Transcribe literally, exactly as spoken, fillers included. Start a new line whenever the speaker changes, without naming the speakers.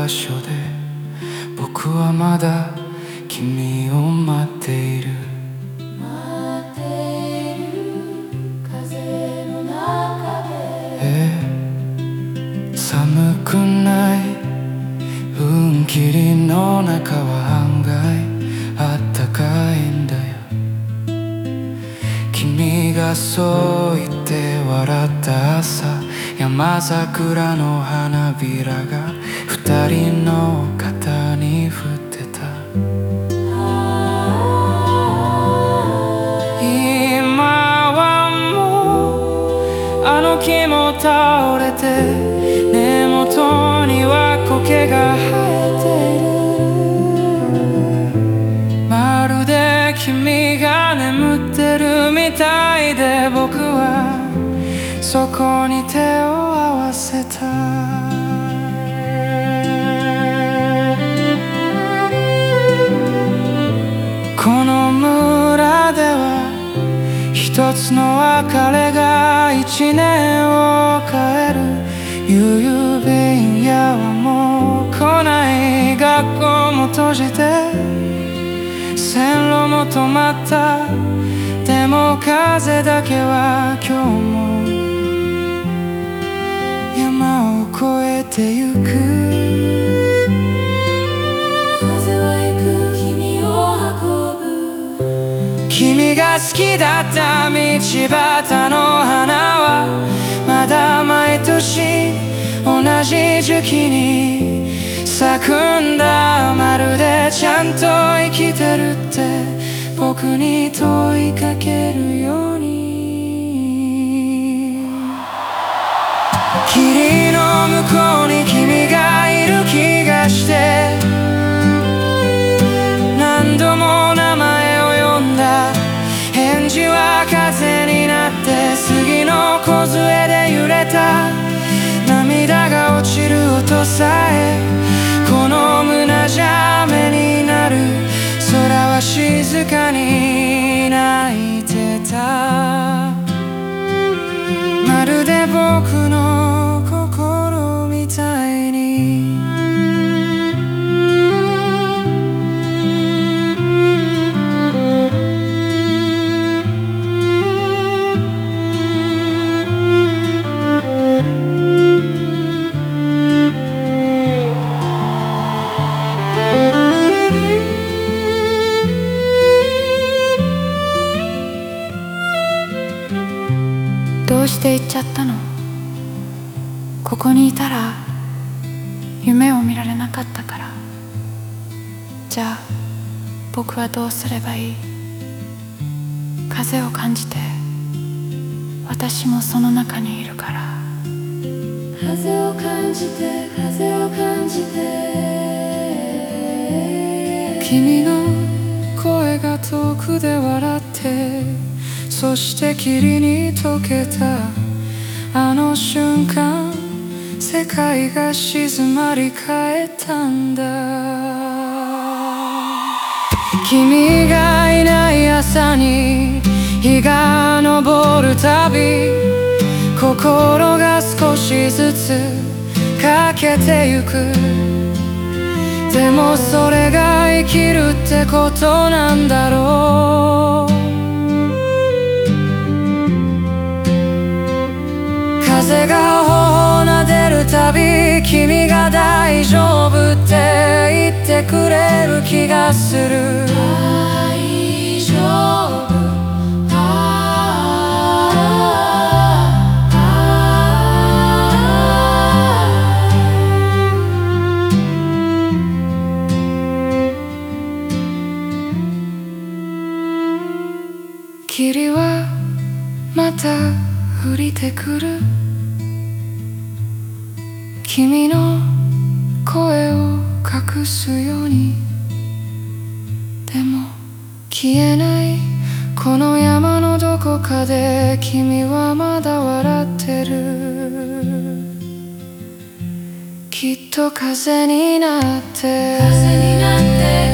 場所で僕はまだ君を待っている。
待っている風の中で、
ええ、寒くない。雲霧の中は案外あったかいんだよ。君がそう言って笑った朝、山桜の花びらが二人の肩に降ってた。今はもうあの木も倒れて、根元には苔が生えている。まるで君が眠ってるみたいで、僕はそこに手を合わせた。この村では一つの別れが一年を変える。郵便屋はもう来ない、学校も閉じて線路も止まった。でも風だけは今日も山を越えてゆく。
風は行く君を運ぶ。
君が好きだった道端の花はまだ毎年同じ時期に咲くんだ。まるでちゃんと生きてるって僕に問いかけるように。霧の向こうに君がいる気がして、何度も名前を呼んだ。返事は風になって杉の梢で揺れた。涙が落ちる音さえこの胸じゃ目になる。空は静かに泣いてた。まるで僕の心みたいに。
どうして行っちゃったの？ここにいたら夢を見られなかったから。じゃあ僕はどうすればいい？風を感じて、私もその中にいるから。風を感じて、風を感じて、
君の声が遠くで笑って、そして霧に溶けた。あの瞬間世界が静まり返ったんだ。君がいない朝に日が昇るたび、心が少しずつ欠けてゆく。でもそれが生きるってことなんだろう。風が頬を撫でるたび、君が大丈夫って言ってくれる気がする。
大丈夫。
霧はまた降りてくる。君の声を隠すように。でも消えないこの山のどこかで君はまだ笑ってる。きっと風になって、
風になって